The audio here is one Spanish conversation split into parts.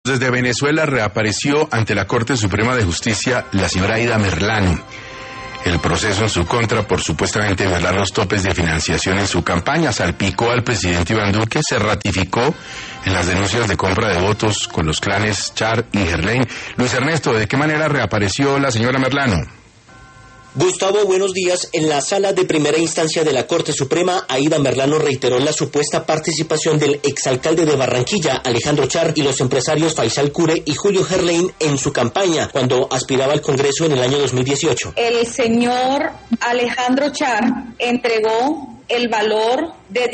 Desde Venezuela reapareció ante la Corte Suprema de Justicia la señora Aida Merlano. El proceso en su contra por supuestamente violar los topes de financiación en su campaña salpicó al presidente Iván Duque, se ratificó en las denuncias de compra de votos con los clanes Char y Gerlain. Luis Ernesto, ¿de qué manera reapareció la señora Merlano? Gustavo, buenos días. En la sala de primera instancia de la Corte Suprema, Aida Merlano reiteró la supuesta participación del exalcalde de Barranquilla, Alejandro Char, y los empresarios Faisal Cure y Julio Gerlain en su campaña, cuando aspiraba al Congreso en el año 2018. El señor Alejandro Char entregó el valor de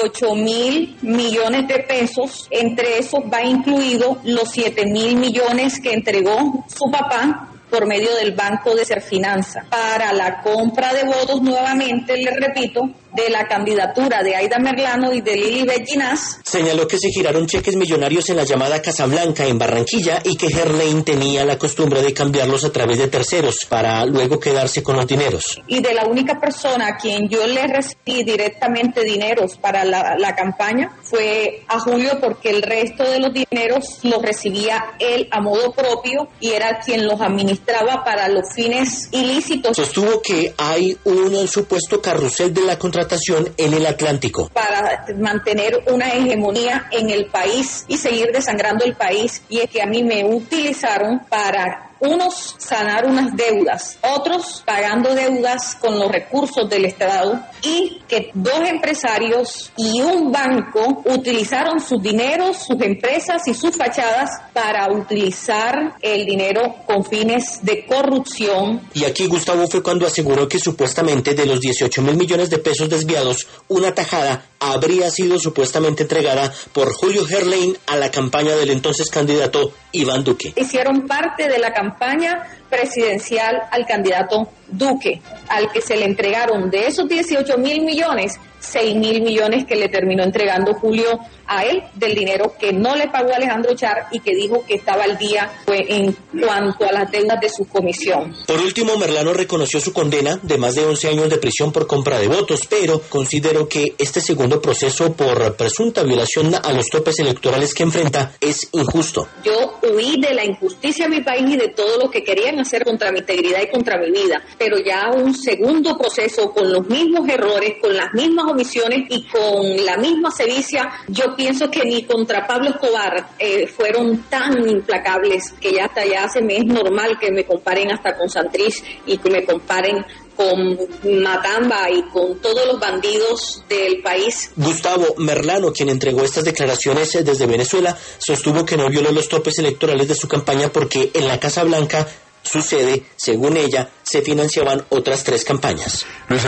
18.000 millones de pesos. Entre esos va incluido los 7.000 millones que entregó su papá por medio del Banco de Serfinanza para la compra de votos, nuevamente le repito, de la candidatura de Aida Merlano y de Lilibet Ginás. Señaló que se giraron cheques millonarios en la llamada Casa Blanca en Barranquilla y que Gerlain tenía la costumbre de cambiarlos a través de terceros para luego quedarse con los dineros. Y de la única persona a quien yo le recibí directamente dineros para la campaña fue a Julio, porque el resto de los dineros los recibía él a modo propio y era quien los administraba para los fines ilícitos. Sostuvo que hay un supuesto carrusel de la contratación en el Atlántico. Para mantener una hegemonía en el país y seguir desangrando el país, y es que a mí me utilizaron para unos sanar unas deudas, otros pagando deudas con los recursos del Estado, y que dos empresarios y un banco utilizaron sus dineros, sus empresas y sus fachadas para utilizar el dinero con fines de corrupción. Y aquí Gustavo fue cuando aseguró que supuestamente de los 18.000 millones de pesos desviados, una tajada habría sido supuestamente entregada por Julio Gerlain a la campaña del entonces candidato Iván Duque. Hicieron parte de la campaña presidencial al candidato Duque, al que se le entregaron de esos 18.000 millones, 6.000 millones que le terminó entregando Julio a él, del dinero que no le pagó Alejandro Char y que dijo que estaba al día en cuanto a las deudas de su comisión. Por último, Merlano reconoció su condena de más de 11 años de prisión por compra de votos, pero consideró que este segundo proceso por presunta violación a los topes electorales que enfrenta es injusto. Yo huí de la injusticia en mi país y de todo lo que querían hacer contra mi integridad y contra mi vida, pero ya un segundo proceso con los mismos errores, con las mismas omisiones y con la misma sevicia, yo pienso que ni contra Pablo Escobar fueron tan implacables que ya hasta ya se me es normal que me comparen hasta con Santrich y que me comparen con Matamba y con todos los bandidos del país. Gustavo Merlano, quien entregó estas declaraciones desde Venezuela, sostuvo que no violó los topes electorales de su campaña porque en la Casa Blanca, su sede, según ella, se financiaban otras 3 campañas.